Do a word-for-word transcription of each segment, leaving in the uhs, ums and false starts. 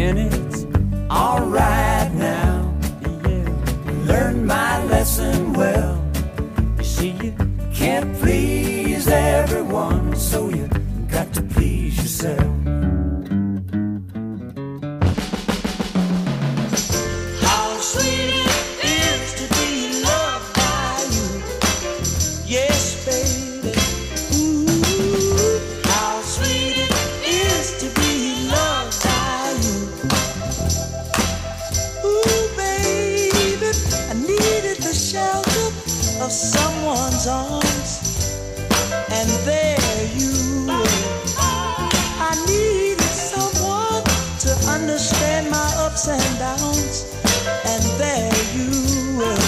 and it's alright now. Yeah, learned my lesson well. You see, you can't please everyone, so you got to please yourself. How sweet it is to be loved by you. Yes, baby. Ooh, how sweet it is to be loved by you. Ooh, baby, I needed the shelter of someone's arms, and there you were. I needed someone to understand my ups and downs, and there you were.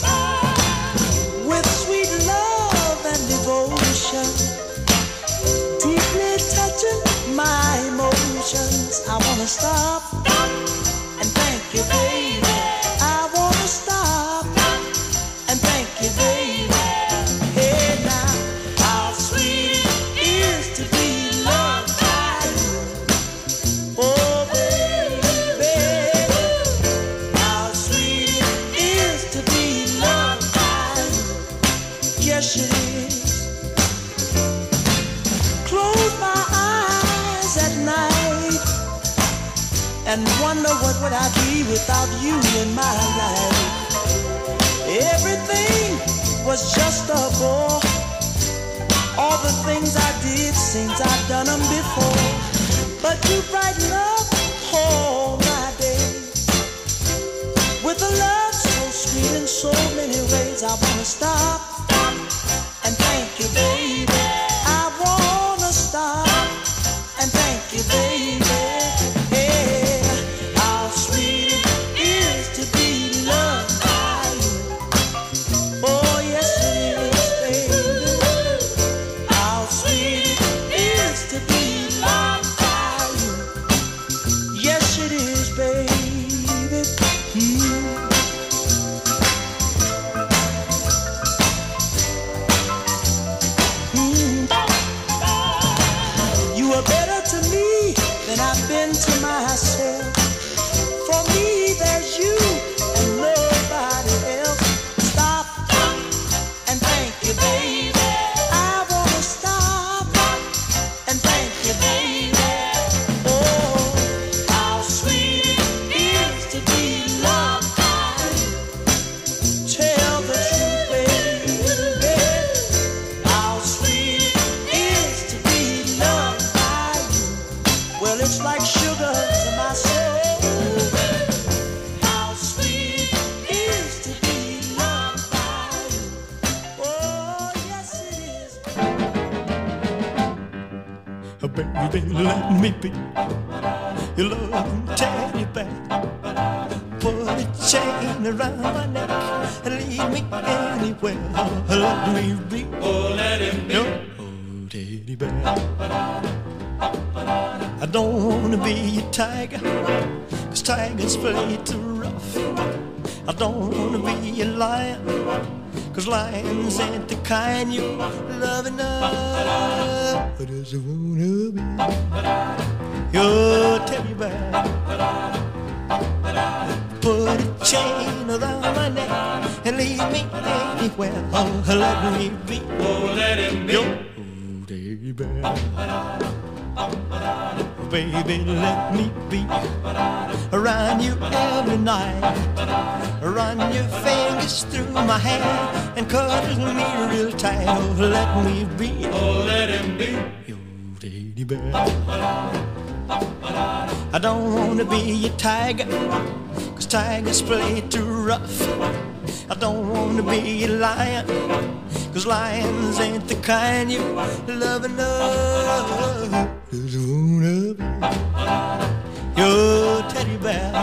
With sweet love and devotion, deeply touching my emotions. I wanna stop and thank you, baby. I wanna stop and thank you, baby. Hey now, how sweet it is to be loved by you. Oh baby, how sweet it is to be loved by you. Yes it is. Close my eyes at night and wonder what would I be without you in my life. Everything was just a bore. All the things I did seems I've done them before. But you brighten up all my days with a love so sweet in so many ways. I wanna stop and thank you, baby. I wanna stop and thank you, baby. Hey, how sweet it is to be loved by you. Oh yes it is, baby. How sweet it is to be loved by you. Yes it is, baby. Mm. Mm. You are better to me than I've been to myself. For me there's you and nobody else. Stop and thank you, baby. I wanna stop and thank you, baby. Oh, how sweet it is to be loved by you. Tell the truth, baby. How sweet it is to be loved by you. Well, it's like sugar to my soul. How sweet it is to be loved by you. Oh, yes it is. Oh, baby, let me be your loving teddy bear. Put a chain around my neck and lead me anywhere. Let me be, Oh, let him be. your oh, teddy bear. I don't wanna be a tiger, 'cause tigers play too rough. I don't wanna be a lion, 'cause lions ain't the kind you love enough. I just wanna be your teddy bear. Put a chain around my neck and lead me anywhere. Oh, let me be Oh, let him be. your oh, teddy bear. Baby, let me be around you every night. Run your fingers through my hair and cuddle me real tight. Oh, let me be Oh, let him be. your teddy bear. I don't wanna be a tiger, 'cause tigers play too rough. I don't wanna be a lion, 'cause lions ain't the kind you love enough. Just wanna be your teddy bear.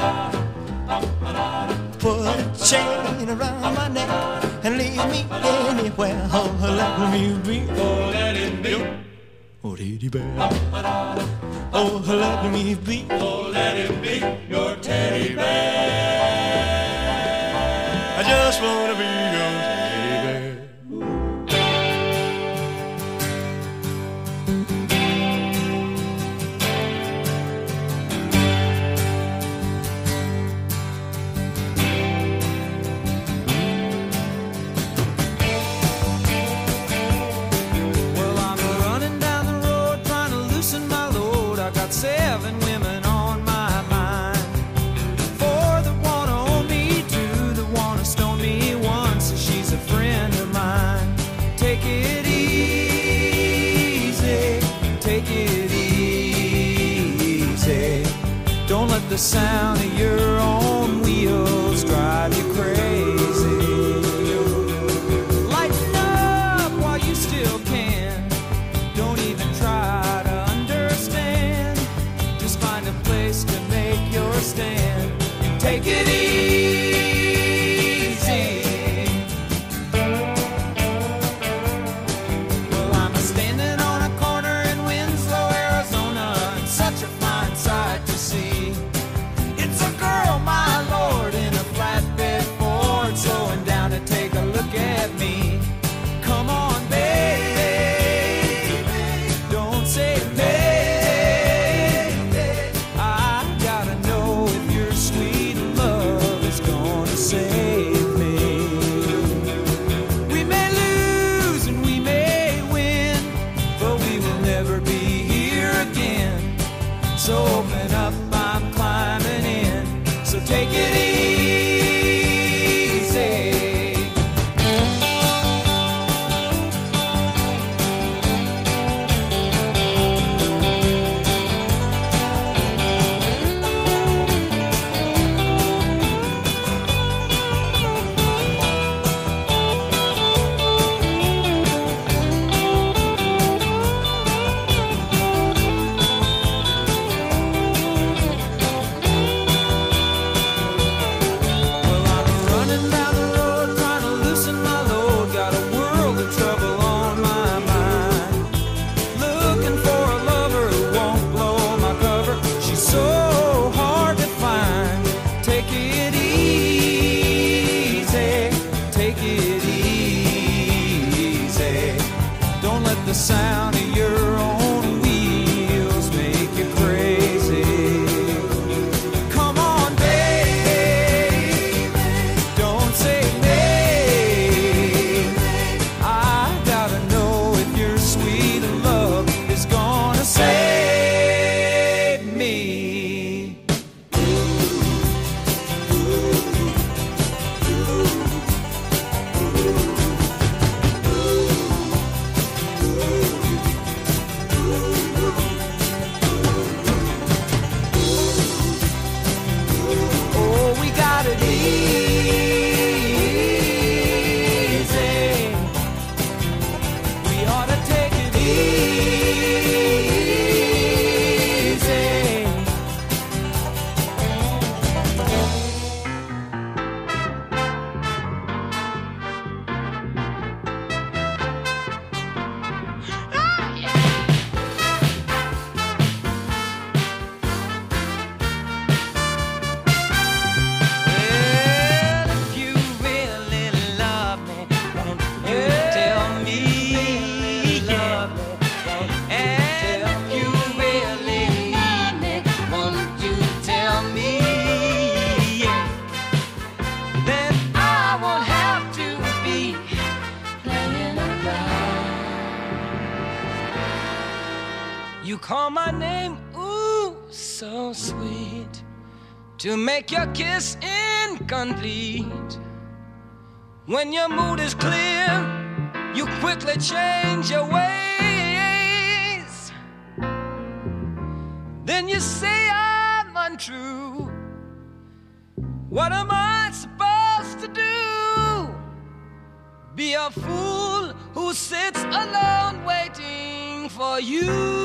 Put a chain around my neck and leave me anywhere. Oh, let me be Oh, let him be. oh, teddy bear. Oh, let me be Oh, let him be your teddy bear. I just wanna be your teddy bear. the sound of your own wheels drive you crazy. Lighten up while you still can. Don't even try to understand. Just find a place to make your stand and take it easy. Well, I'm standing on a corner in Winslow, Arizona, and such a fine sight to see. It's a girl, my lord, in a flatbed Ford, slowing down to take a look at me. Come on, baby, don't say baby. I gotta know if your sweet love is gonna save me. We may lose and we may win, but we will never be here again. So open up, I'm climbing in. So take it easy. Well, I'm running down the road trying to loosen my load. Got a world of trouble on my mind. Looking for a lover who won't blow my cover. She's so hard to find. Take it easy. Take it easy. Don't let the sound of your own wheels make you crazy. Come on, baby, don't say maybe. I gotta know if your sweet love is gonna save me. Oh, we got it easy. We ought to take it easy. Well, if you really love me, won't you tell me? Yeah. And if you really need me, won't you tell me? Yeah. Then I won't have to be playing around. You call my name, ooh, so sweet, to make your kiss incomplete. When your mood is clear, you quickly change your ways. Then you say I'm untrue. What am I supposed to do? Be a fool who sits alone waiting for you.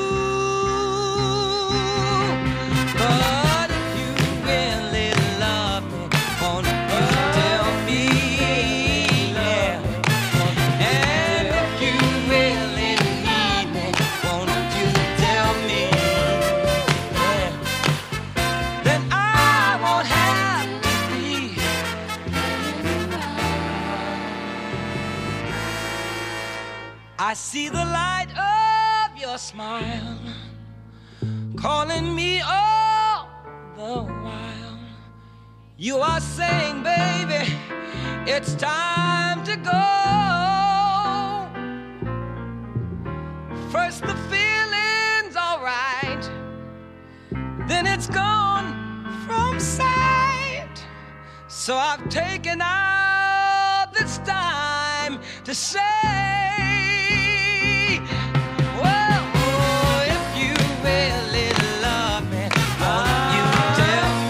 But if you really love me, won't you tell me? Yeah. And if you really need me, won't you tell me? Yeah. Then I won't have to be playing around. I see the light of your smile calling me all the while. You are saying, baby, it's time to go. First the feeling's alright, then it's gone from sight. So I've taken out this time to say, well, oh, if you really love me, won't you tell me?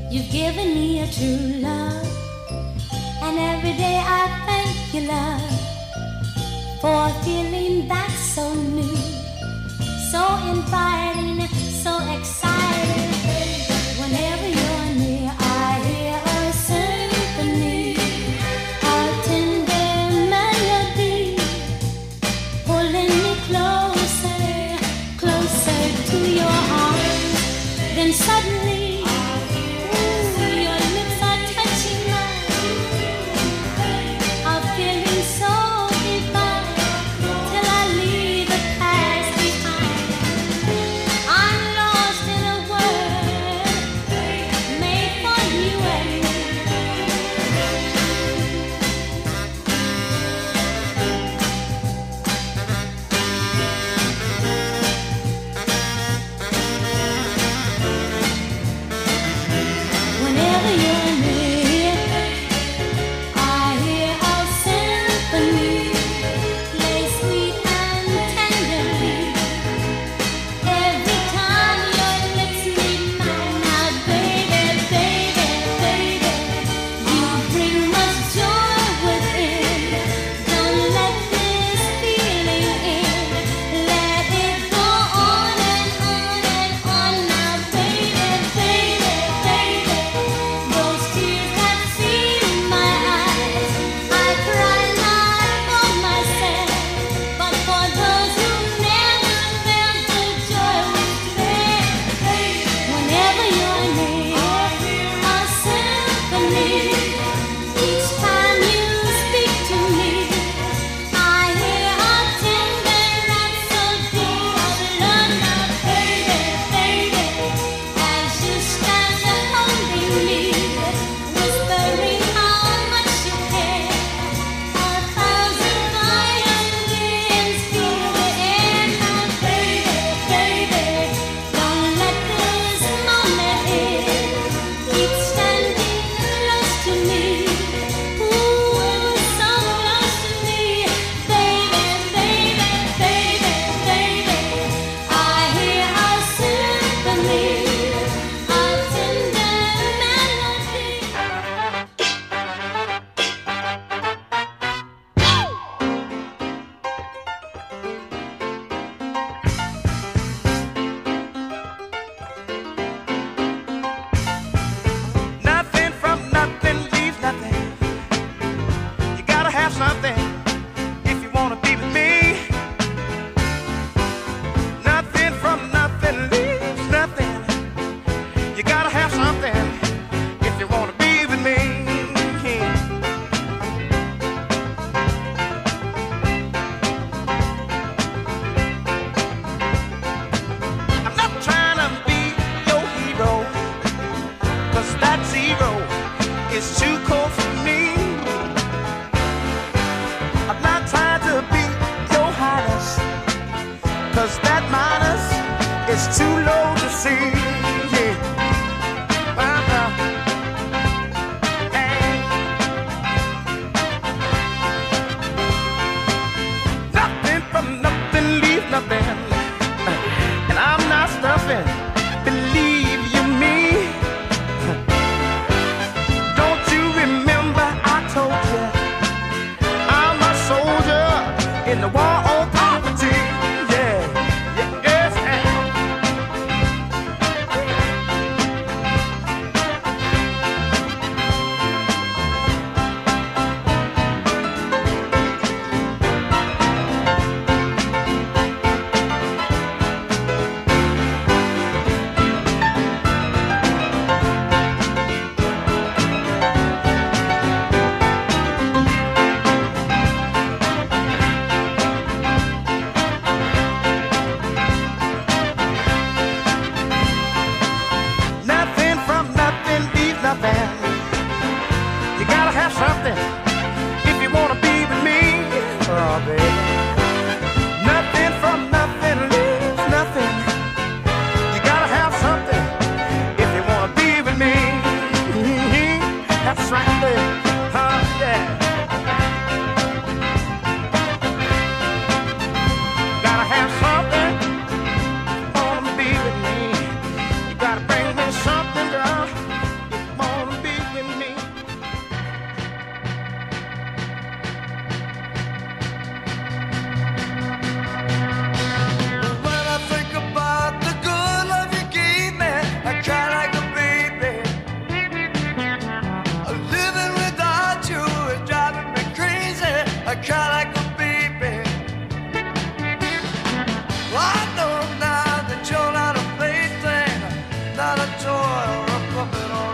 You've given me a true love, and every day I thank you, love, for a feeling that's so new, so inviting, so exciting. Whenever you're near, I hear a symphony, a tender melody, pulling me closer, closer to your arms. Then suddenly,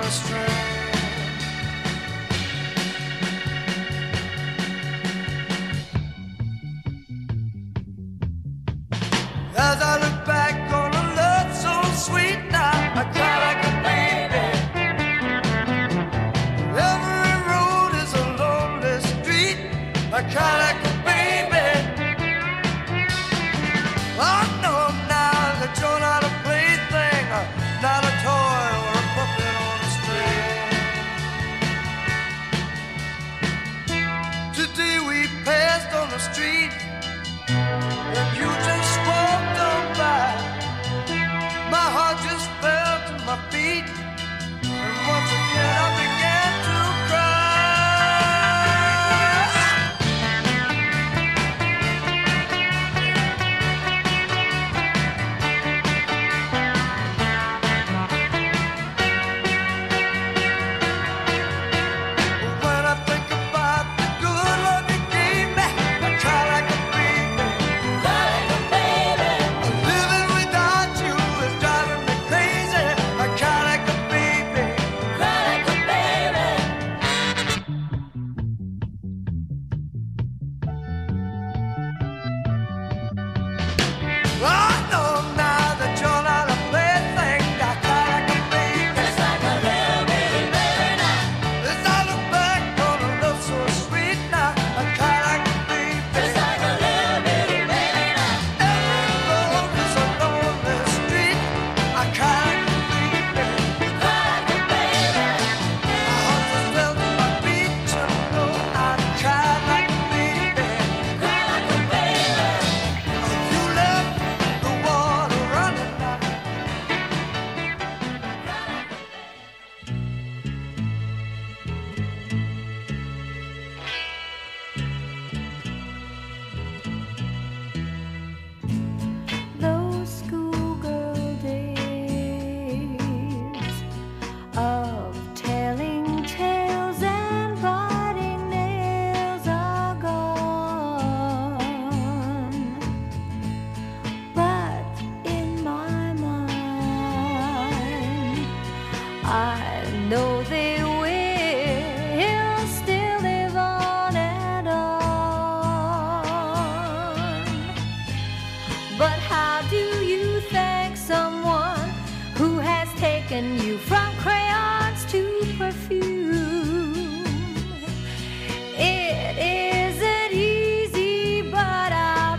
a string. As I look back on a love so sweet now, I cry like a baby. Every road is a lonely street, I cry like a baby. I know now that you're not a plaything, not a toy or a puppet on a string. Today we passed on the street, and you just walked on by. My heart just fell to my feet, and once again I began to cry. When I think about the good love you gave me, I cry like a baby. Living without you is driving me crazy. I cry like a baby. I know now that you're not a plaything. I cry like a baby. As I look back on a love so sweet now, I cry like a baby. Every road is a lonely street, I cry like a baby. My heart just fell to my feet, you know I cry like a baby. You left the water running now. Those schoolgirl days of telling tales and biting nails are gone, but in my mind I know they will still live on and on. But how do you thank someone who has taken you from crayons to perfume? It isn't easy, but I'll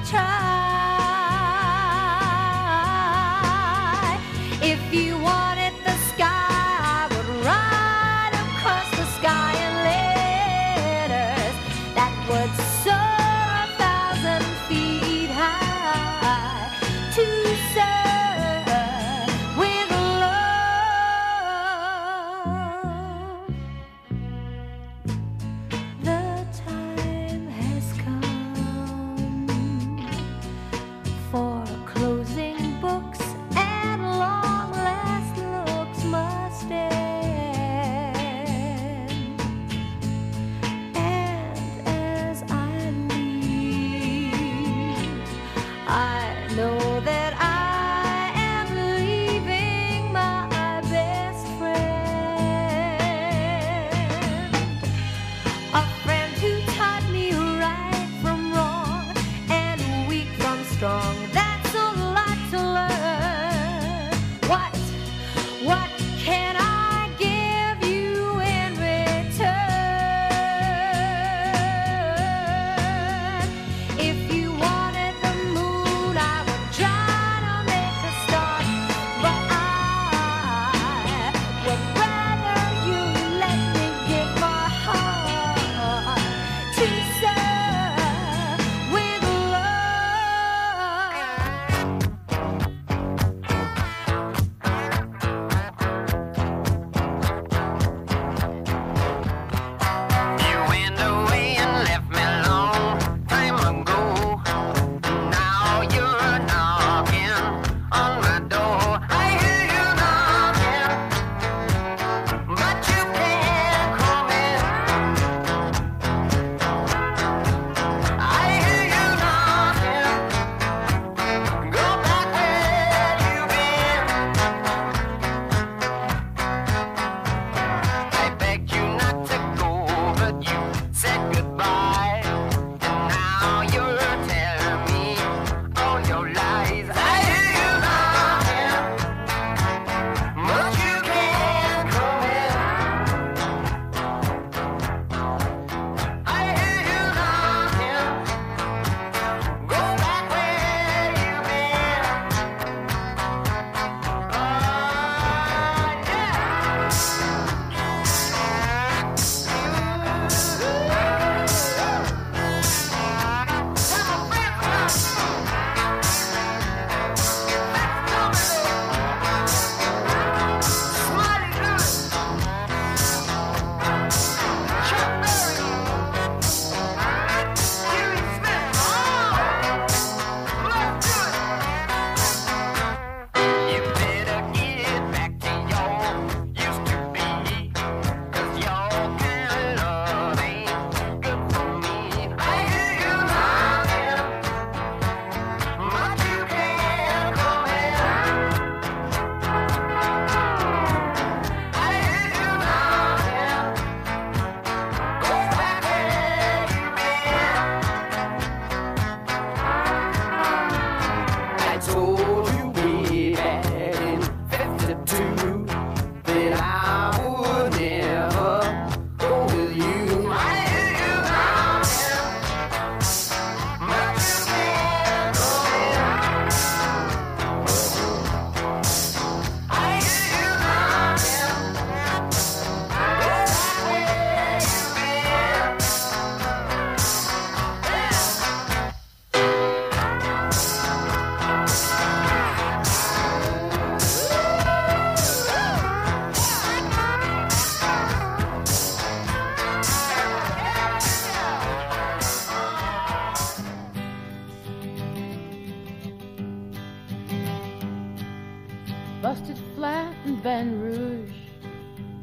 try. If you wanted the sky, I would ride across the sky in letters that would soar a thousand feet high to serve with love.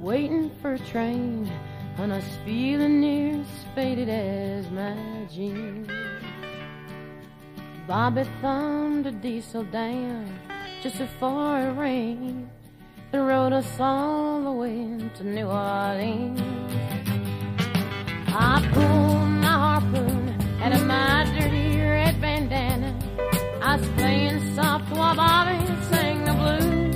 waiting for a train, and I was feeling near as faded as my jeans. Bobby thumbed a diesel down just before it rained and rode us all the way to New Orleans. I pulled my harpoon out of my dirty red bandana. I was playing soft while Bobby sang the blues.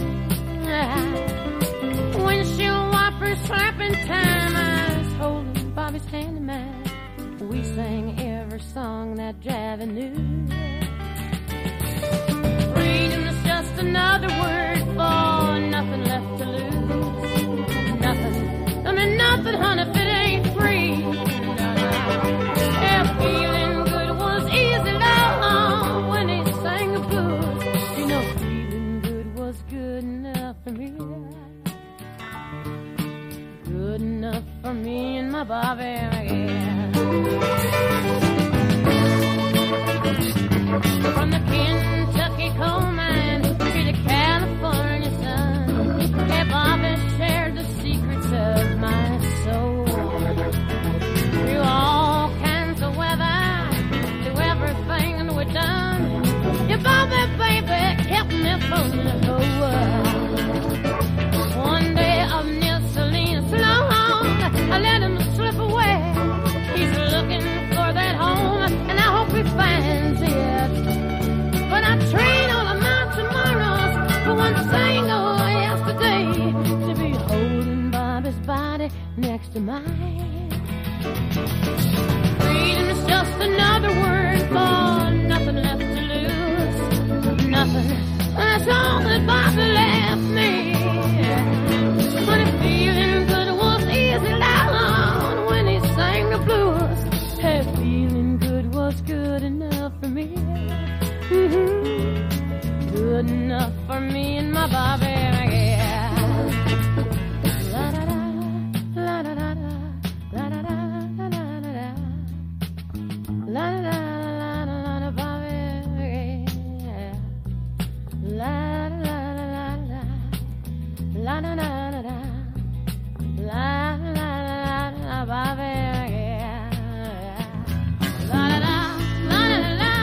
Windshield wipers slapping time, I was holding Bobby's hand in mine. We sang every song that Javi knew. Freedom's just another word for nothing left to lose. Nothing, I mean nothing, honey, if it ain't free. Yeah, feeling good was easy, love, when he sang the blues. You know, feeling good was good enough for me. Good enough for me and my Bobby, yeah. From the Kentucky coal mine to the California sun, yeah, Bobby shared the secrets of my soul. Through all kinds of weather, through everything we've done, yeah, Bobby, baby, kept me from the whole world. One day I'm near Salinas long, I let him slip away. He's looking for that home, and I hope he finds it. But I trade all of my tomorrows for one single yesterday, to be holding Bobby's body next to mine. Freedom is just another word for nothing left to lose. Nothing, that's all that Bobby left me. But if feeling good was easy loud when he sang the blues, hey, feeling good was good enough for me. Mm-hmm. Good enough for me and my Bobby, yeah. La da da, la da da da, la da da, la da da da, la da da, la da da, Bobby, yeah. La da da da da, la da da da da, la da da da, Bobby, yeah. La da da, la da da da.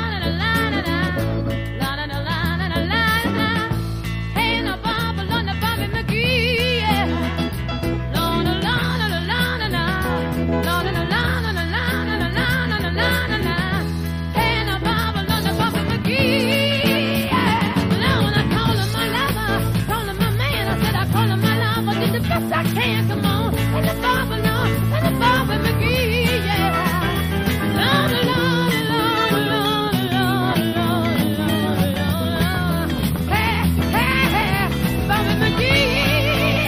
I can't, come on, and the Bobby, no, and the Bobby McGee, yeah. Lord, Lord, Lord, Lord, Lord, Lord, Lord, Lord. Hey, hey, hey, Bobby McGee,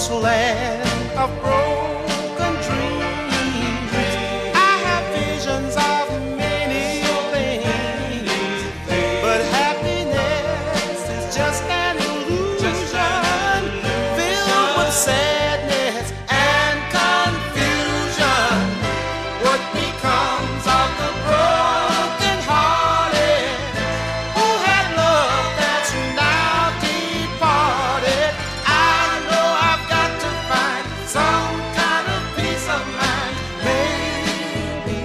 this land of broken dreams. I have visions of many things, but happiness is just an illusion filled with sadness and confusion. What becomes of the broken hearted who had love that's now departed? I know I've got to find some kind of peace of mind, maybe.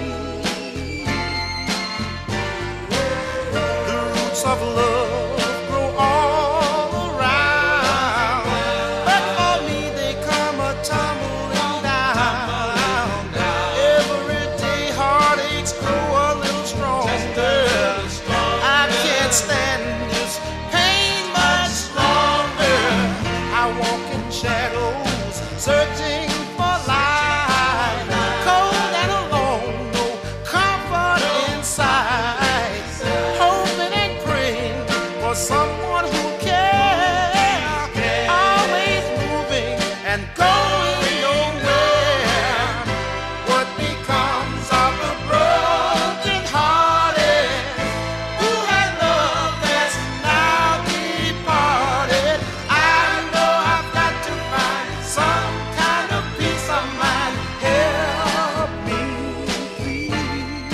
The roots of love grow all around, but for me they come a tumbling down. Every day heartaches grow a little stronger. I can't stand this pain much longer. I walk in shadows, searching for light, cold and alone, no comfort inside, hoping and praying for someone who cares, always moving and going nowhere. What becomes of the broken hearted who had love that's now departed? I know I've got to find some kind of peace of mind. Help me, please.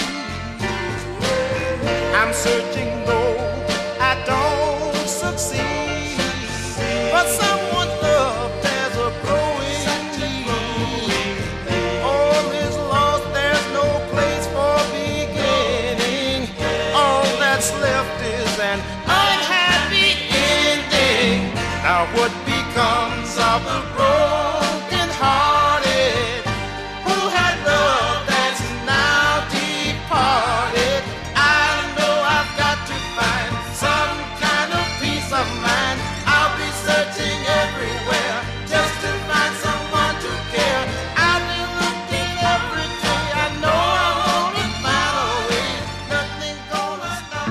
I'm searching though I don't succeed, but someone's love there's a growing need. All is lost, there's no place for beginning. All that's left is an unhappy ending. Now what becomes of the broken hearted who had love that's now departed? I know I've got to find some kind of peace of mind. I'll be searching everywhere just to find someone to care. I've been looking every day. I know I'm gonna find a way. Nothing gonna stop.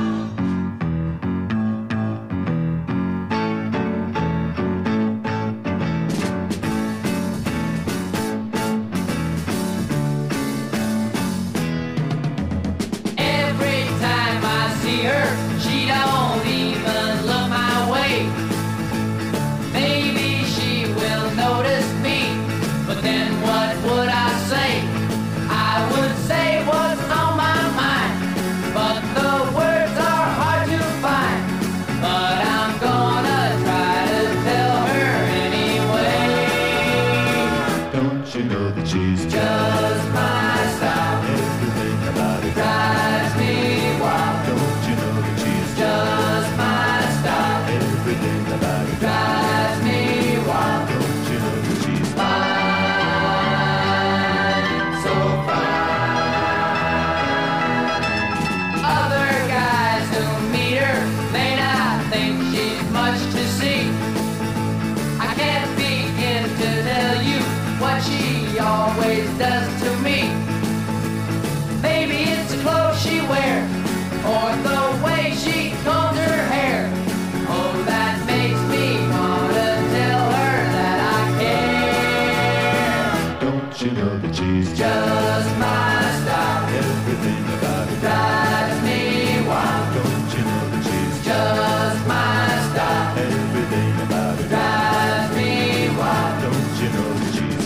Every time I see her, she don't even look my way. Maybe she will notice me, but then what would I say? I would say what's on my mind, but the words are hard to find. But I'm gonna try to tell her anyway. Don't you know that she's Just my style everything about it? drives me wild. Don't you know that she's Just my style everything about it? drives me wild. Don't you know that she's Fine, so fine. Other guys who meet her may not think she's much to see. I can't begin to tell you what she always does to me. Maybe it's the clothes she wears, or the way she combs her hair. Oh, that makes me wanna tell her that I care. Don't you know that she's Just my style everything about it? drives me wild. Don't you know that she's Just my style everything about it? drives me wild. Don't you know that she's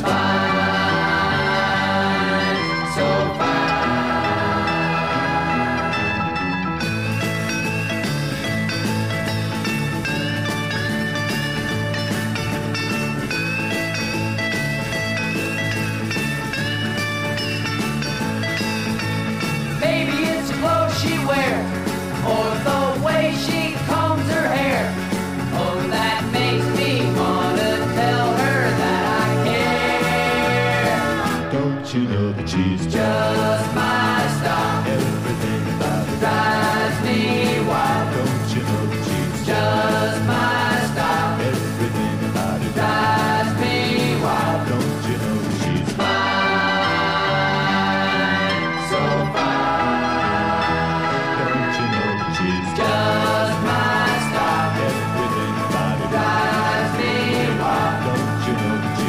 Fine, so fine. Maybe it's the clothes she wears, or the way she combs her hair. Oh, that makes me wanna tell her that I care. Don't you know that she's Just my style everything about it? drives me wild. Don't you know that she's Just my style everything about it? drives me wild. Don't you know that she's Fine, so fine. Don't you know that she's Just my style everything about it? drives me wild. Don't you know that she's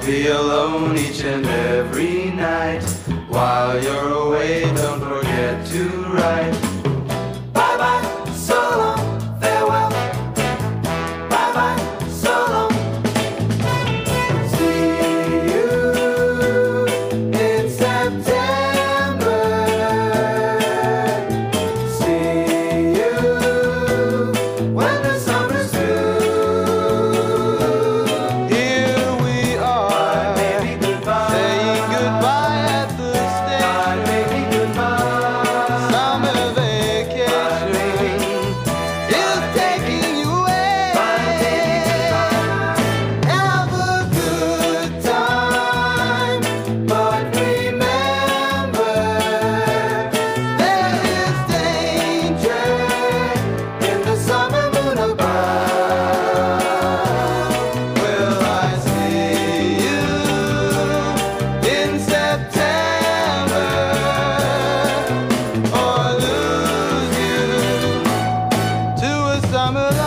be alone each and every night. While you're away, don't forget to write. Bye bye, so long, farewell. Bye bye, so long. See you in September. See you when the summer's through. Here we are, baby, goodbye. Saying goodbye at the station. Bye, baby, goodbye. Summer vacation is taking you away. Bye, baby, goodbye. Have a good time, but remember there is danger in the summer moon above. Will I see you in September or lose you to a summer love?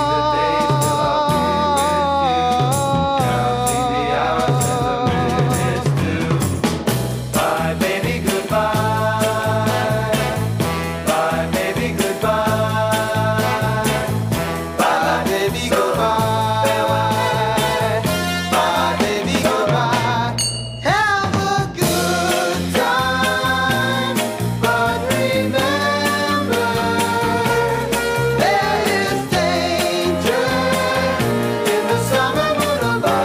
Bye, baby, goodbye. Bye, baby, goodbye. Bye, baby, goodbye. Bye, baby, goodbye. Have a good time, but remember there is danger in the summer moon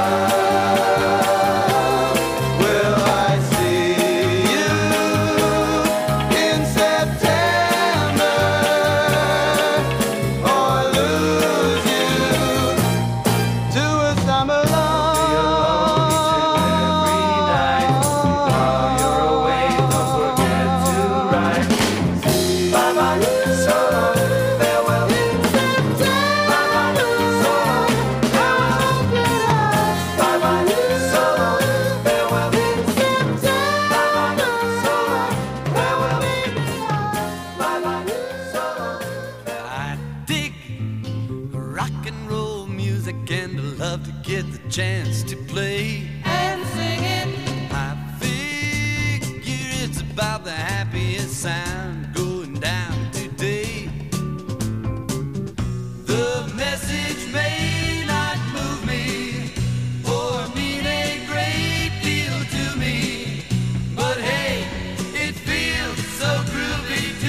above. Will I see you in September or lose you to a summer love? While you're away, don't forget to write. Bye bye, so long, farewell. Bye bye, so long, farewell. Bye bye, so long, farewell. Bye bye, so long, farewell. Bye bye, so long. I dig rock and roll music and I love to get the chance to play and sing it. I figure it's about the happiest sound going down today. The message may not move me or mean a great deal to me, but hey, it feels so groovy to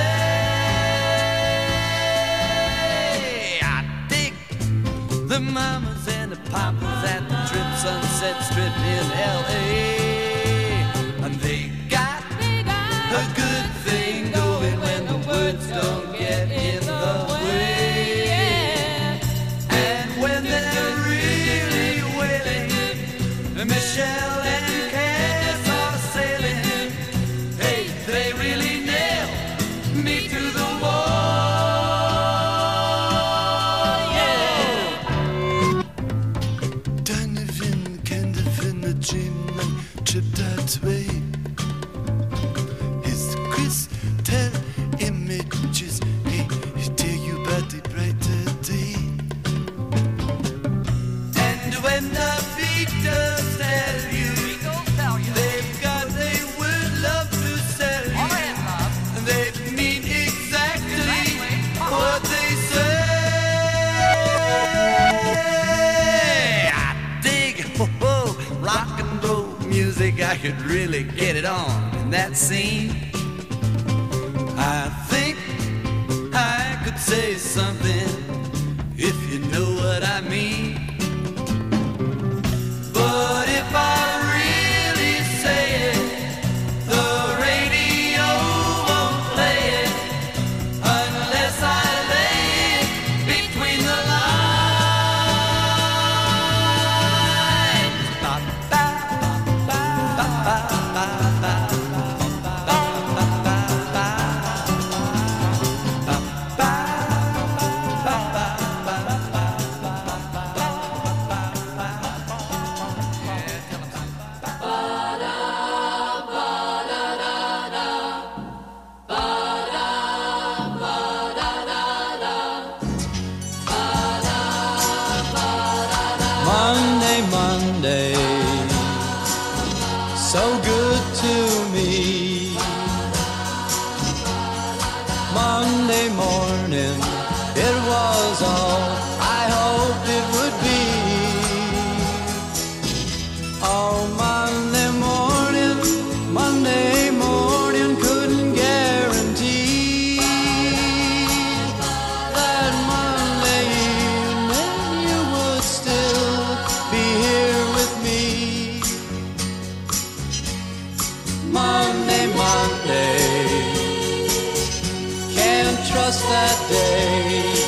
say. I dig the mamas and the papas at the Trip Sunset Strip in L A, and they got a good thing going when the words don't get in the way. And when they're really wailing, Michelle and Cass are sailing. Hey, they really nail me to the wall. Yeah. Donovan, Candlepin, the dream like tripped that way. His crystal images, hey, he tell you about the brighter day. And when the Beatles tell you they've got a word love to sell you, and they mean exactly what they say. I dig ho-ho, rock and roll music. I could really get it on in that scene. I think I could say something if you know what I mean. But if I really say it, the radio won't play it unless I lay it between the lines. Ba, ba, ba, ba, ba, ba, ba, ba, ba, ba, ba, ba, ba, ba, ba, ba, ba, ba, ba. so good to me. Monday morning, it was all I hoped it would be. Oh, Monday morning, Monday morning, couldn't guarantee that Monday evening you would still be here with me. Monday, Monday, can't trust that day.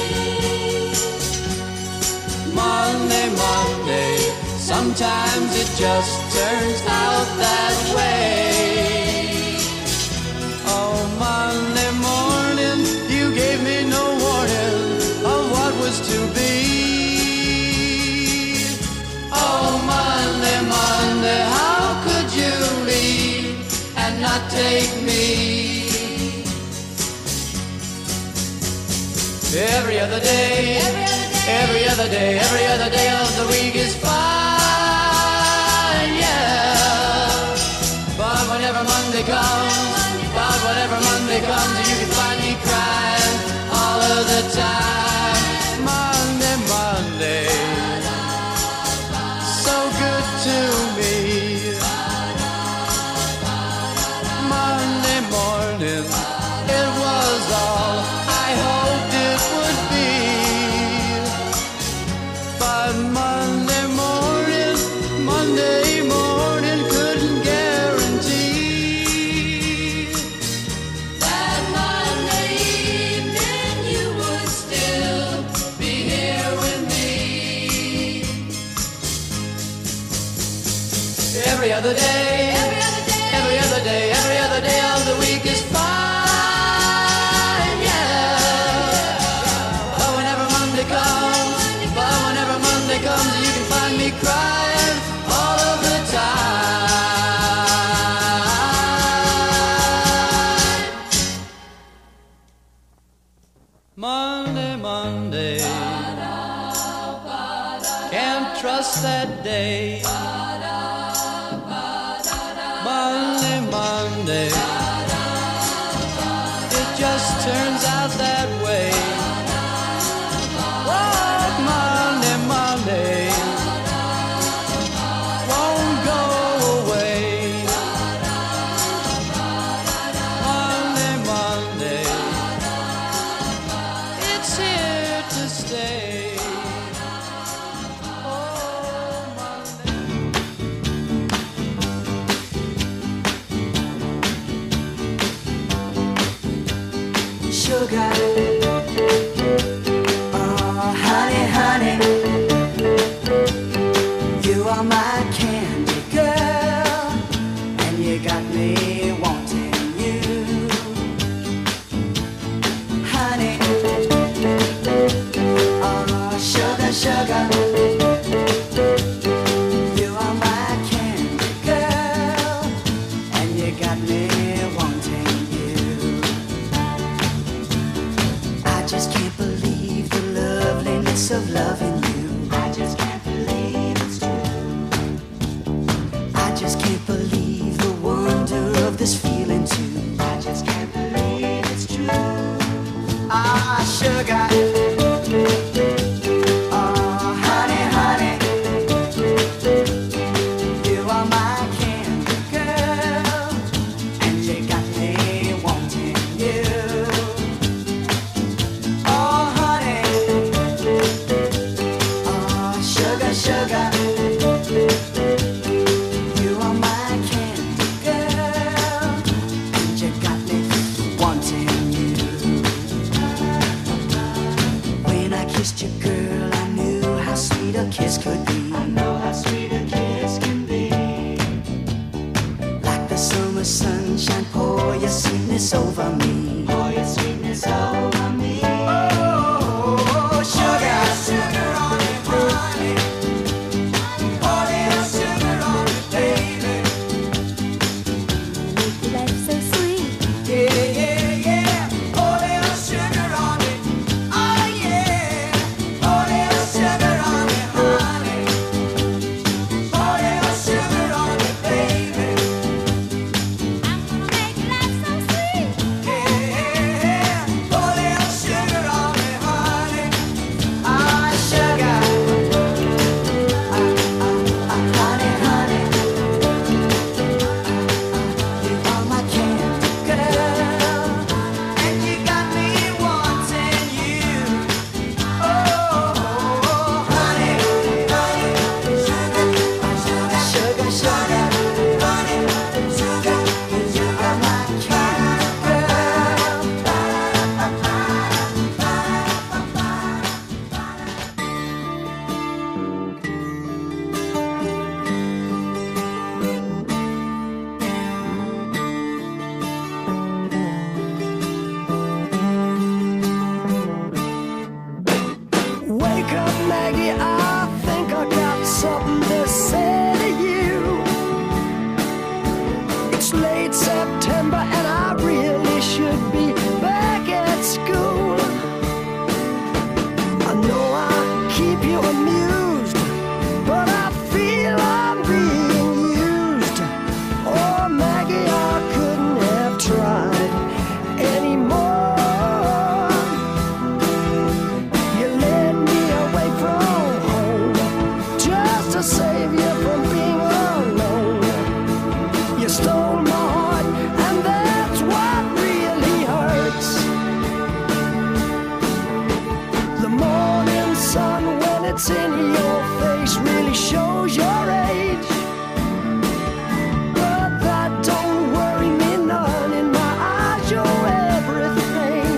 Monday, Monday, sometimes it just turns out that way. Oh, Monday morning, you gave me no warning of what was to be. Oh, Monday, Monday, how could you leave and not take me? Every other day, every other day, every other day of the week is fine, yeah. But whenever Monday comes, but whenever Monday comes, you can find me crying all of the time. Monday, Monday, so good to me. Monday morning, it was all I hoped it would be. But Monday morning, Monday morning couldn't guarantee that Monday evening you would still be here with me. Every other day, every other day, every other day, every other day of the week is fine, yeah. But whenever Monday comes, but whenever Monday comes, you can find me crying all of the time. Monday, Monday, can't trust that day. Monday, Monday, it just turns out that way. Oh, Monday, Monday, won't go away. Monday, Monday, it's here to stay. Oh, Monday. Sugar, oh honey, honey, you are my candy girl, and you got me wanting you, honey. Oh sugar, sugar, you are my candy girl, and you got me wanting you. I just can't believe the loveliness of loving you. I just can't believe it's true. I just can't believe the wonder of this feeling too. I just can't believe it's true. Ah, sugar. Oh, honey, honey, you are my candy girl, and you got me wanting you. Oh, honey, oh, sugar, sugar, you are my candy. really shows your age. But that don't worry me none. In my eyes you're everything.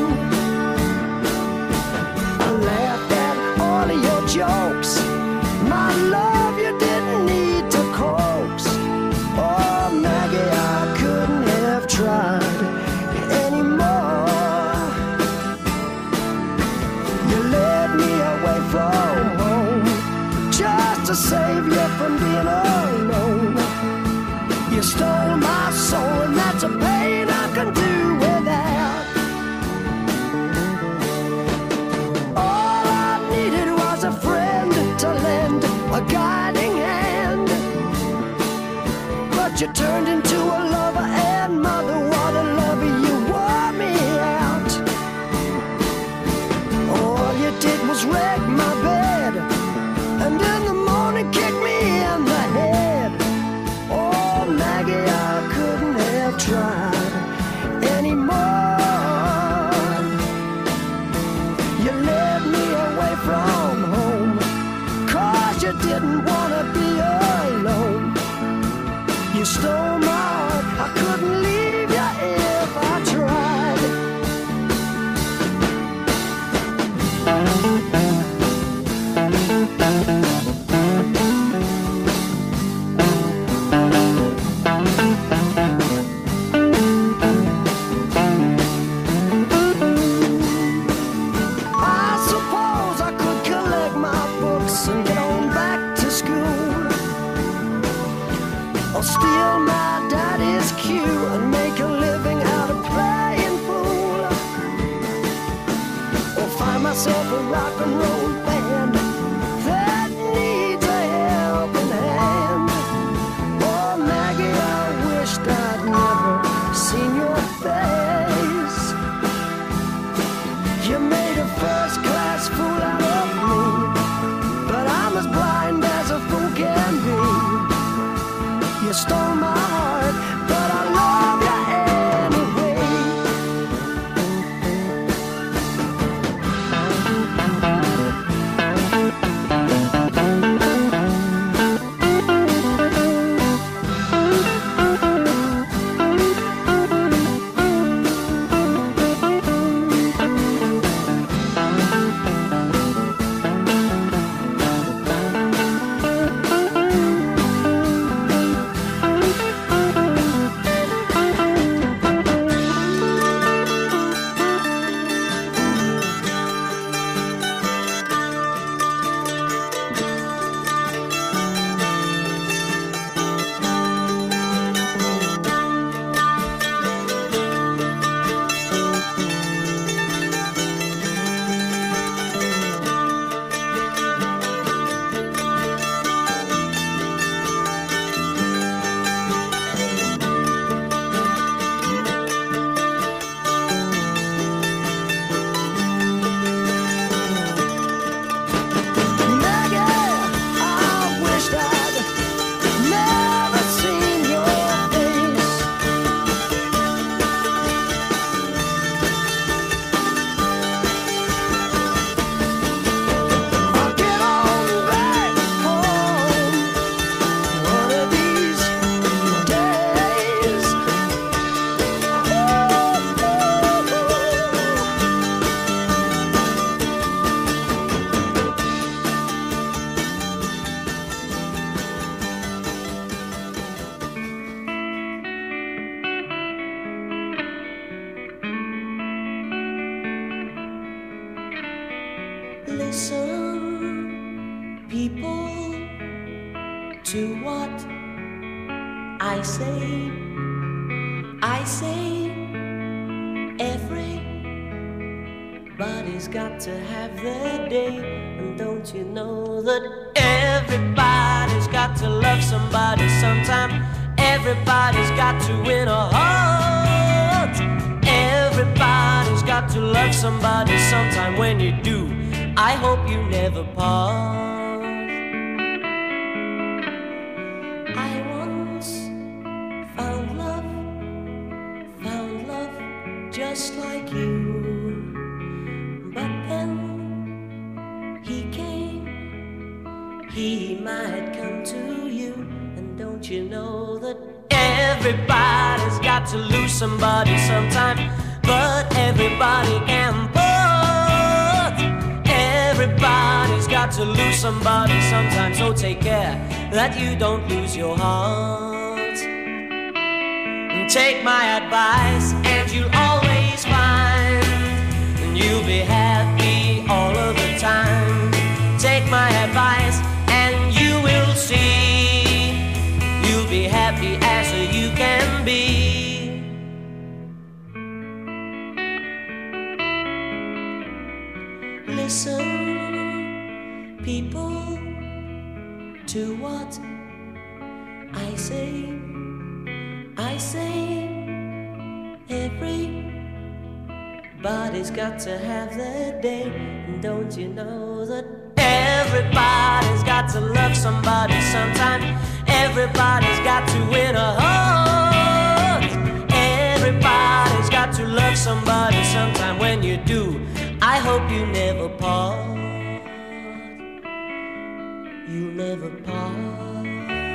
I laughed at all of your jokes. My love you didn't need to coax. Oh Maggie, I couldn't have tried anymore. You led me away from home just to save you from being alone. You stole my soul and that's a pain I can do without. All I needed was a friend to lend a guiding hand. But you turned into a lover and mother, what a lover, you wore me out. All you did was wreck my bed and in the morning kick me in the head. Oh Maggie, I couldn't have tried anymore. You led me away from home, cause you didn't wanna be alone. You stole my heart, I couldn't leave you if I tried. I suppose I could collect my books and get on back to school, or steal my daddy's cue and make a living out of playing fool, or find myself a rock and roll band that needs a helping hand. Oh Maggie, I wished I'd never seen your face. You made a first-class fool out of me, but I'm as blind as a fool can be. You stole my heart, but I love you anyway. Listen, people, to what I say. I say everybody's got to have their day. And don't you know that everybody's got to love somebody sometime? Everybody's got to win a heart. Everybody's got to love somebody sometime. When you do, I hope you never part. I once found love, found love just like you. But then he came, he might it come to you? And don't you know that everybody's got to lose somebody sometime, but everybody can put. Everybody's got to lose somebody sometime, so take care that you don't lose your heart. And take my advice and you'll always find, and you'll be happy all of the time. Take my advice and you will see, you'll be happy as you can be. Listen, people, to what I say. I say everybody's got to have their day. And don't you know that everybody's got to love somebody sometime? Everybody's got to win a heart. Everybody's got to love somebody sometime. When you do, I hope you never part. You never part.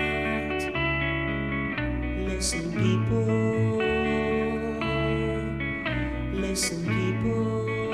Listen, people. Listen, people.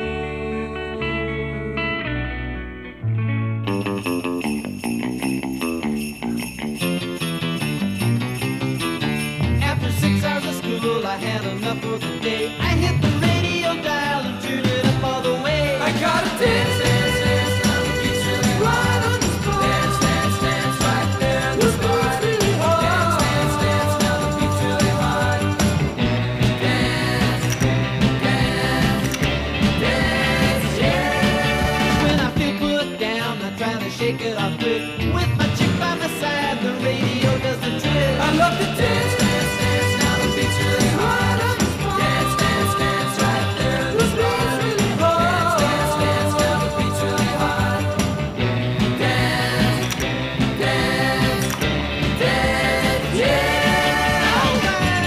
After six hours of school, I had enough for the day. I hit the radio dial and turned it up all the way. I got a dance, dance, dance, now the beat's really right on the spot. Dance, dance, dance, right there in the spot. Really hard. Dance, dance, dance, now the beat's really hard. Dance, dance, dance, yeah. When I feel put down, I try to shake it off quick. With my chick by my side, the radio does the trick. I love to dance, dance, dance, now the beat's really hard on the spot. Dance, dance, dance, right there in the spot. Really hard. Dance, dance, dance, now the beat's really hard. Dance, dance, dance, yeah. All right.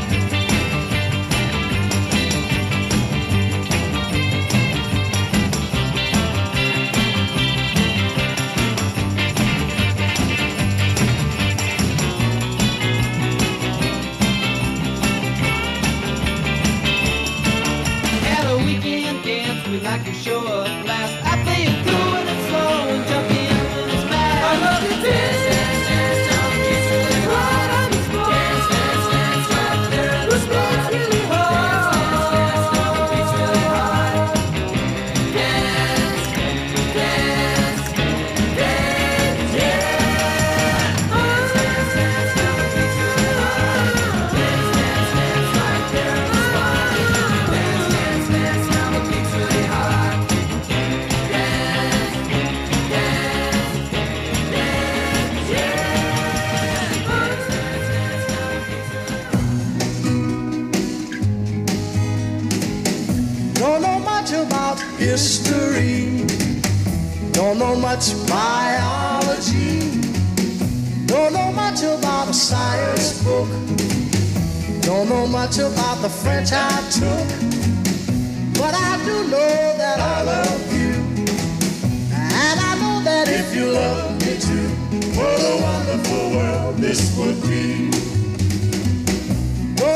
At a weekend dance, we like to show up last. I play it cool and it's slow and jump in when it's fast. I love to dance, dance, dance, now the beat's really hard on the spot. Dance, dance, dance, right there in the spot. Really hard. Dance, dance, dance, now the beat's really hard. Dance, dance, dance, yeah. Dance, dance, dance, now the beat's really hard. Dance, dance, dance, right there in the spot. Dance, dance, dance, now the beat's really hard. Dance, dance, dance, yeah. Dance, dance, dance, now the beat's really hard. Don't know much about history. Don't know much biology. Don't know much about a science book. Don't know much about the French I took. But I do know that I love you. And I know that if you love me too, what a wonderful world this would be.